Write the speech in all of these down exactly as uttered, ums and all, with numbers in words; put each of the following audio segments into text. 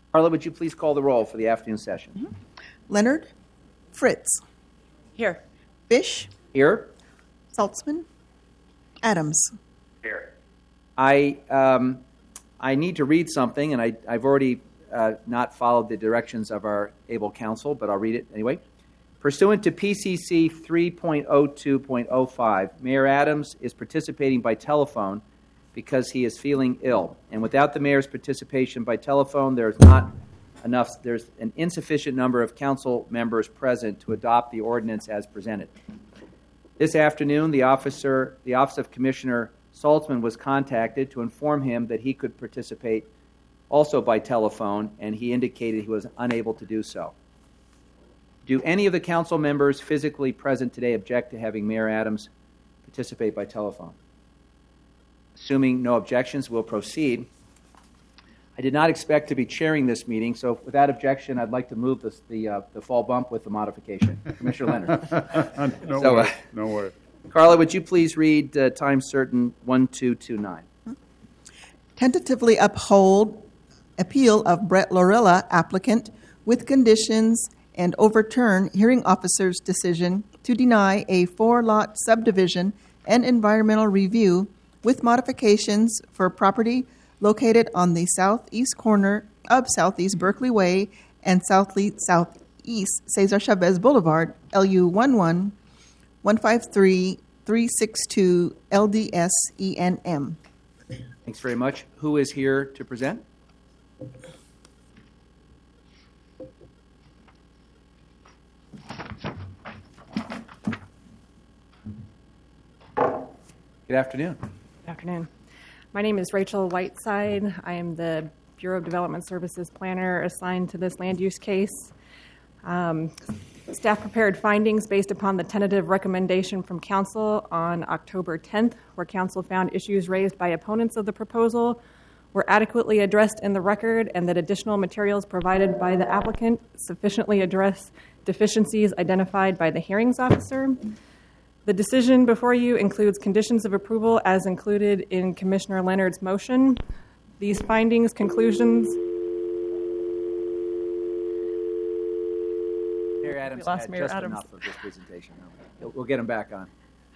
Carla, would you please call the roll for the afternoon session? Mm-hmm. Leonard, Fritz, Here. Fish, Here. Saltzman, Adams. Here. I um, I need to read something, and I, I've already uh, not followed the directions of our able counsel, but I'll read it anyway. Pursuant to P C C three point oh two point oh five, Mayor Adams is participating by telephone because he is feeling ill. And without the mayor's participation by telephone, there's not enough, there's an insufficient number of council members present to adopt the ordinance as presented. This afternoon, the officer, the Office of Commissioner Saltzman was contacted to inform him that he could participate also by telephone, and he indicated he was unable to do so. Do any of the council members physically present today object to having Mayor Adams participate by telephone? Assuming no objections, we'll proceed. I did not expect to be chairing this meeting, so without objection, I'd like to move this, the uh, the fall bump with the modification. Commissioner Leonard. no so, way. Uh, no way. Carla, would you please read uh, time certain one two two nine? Tentatively uphold appeal of Brett Lorella, applicant, with conditions, and overturn hearing officer's decision to deny a four-lot subdivision and environmental review with modifications for property located on the southeast corner of Southeast Berkeley Way and Southeast Southeast Cesar Chavez Boulevard, L U one one one five three three six two L D S E N M. Thanks very much. Who is here to present? Good afternoon. Good afternoon. My name is Rachel Whiteside. I am the Bureau of Development Services planner assigned to this land use case. Um, staff prepared findings based upon the tentative recommendation from council on October tenth, where council found issues raised by opponents of the proposal were adequately addressed in the record and that additional materials provided by the applicant sufficiently address deficiencies identified by the hearings officer. The decision before you includes conditions of approval as included in Commissioner Leonard's motion. These findings, conclusions. Mayor Adams lost had Mayor just Adams. enough of this presentation. We'll get him back on.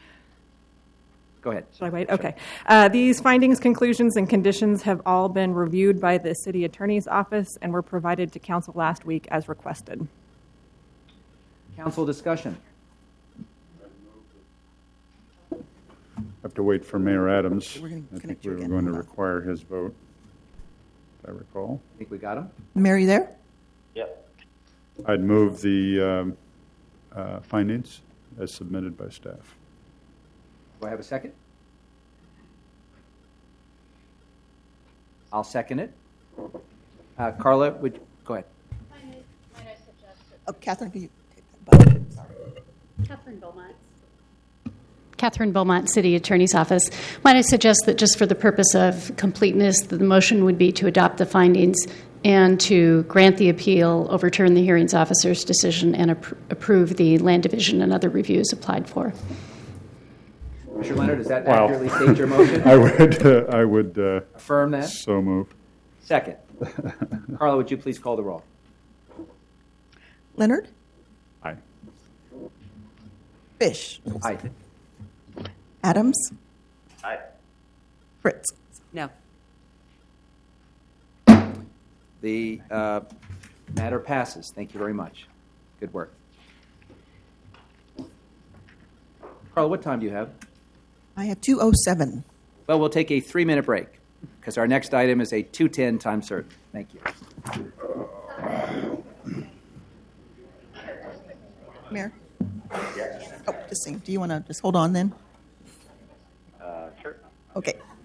Go ahead. Should I wait? Okay. Uh, these findings, conclusions, and conditions have all been reviewed by the City Attorney's Office and were provided to council last week as requested. Council discussion. Have to wait for Mayor Adams. We're gonna I think connect we you were again. going to Hold on. require his vote, if I recall. I think we got him. Mary there? Yep. I'd move the um, uh, findings as submitted by staff. Do I have a second? I'll second it. Uh, Carla, would you, go ahead. Might I, might I suggest that Oh, Catherine, can you take that button? Sorry. Catherine Beaumont? Catherine Beaumont, City Attorney's Office. Might I suggest that just for the purpose of completeness, that the motion would be to adopt the findings and to grant the appeal, overturn the hearings officer's decision, and appro- approve the land division and other reviews applied for. Mister Leonard, does that Wow. accurately state your motion? I would, uh, I would uh, Affirm that. so move. Second. Carla, would you please call the roll? Leonard? Aye. Fish? Aye. Adams? Aye. Fritz? No. The uh, matter passes. Thank you very much. Good work. Carla, what time do you have? I have two oh seven. Well, we'll take a three-minute break because our next item is a two ten time certain. Thank you. Mayor? Oh, just saying. Do you want to just hold on then? Uh, sure. Okay.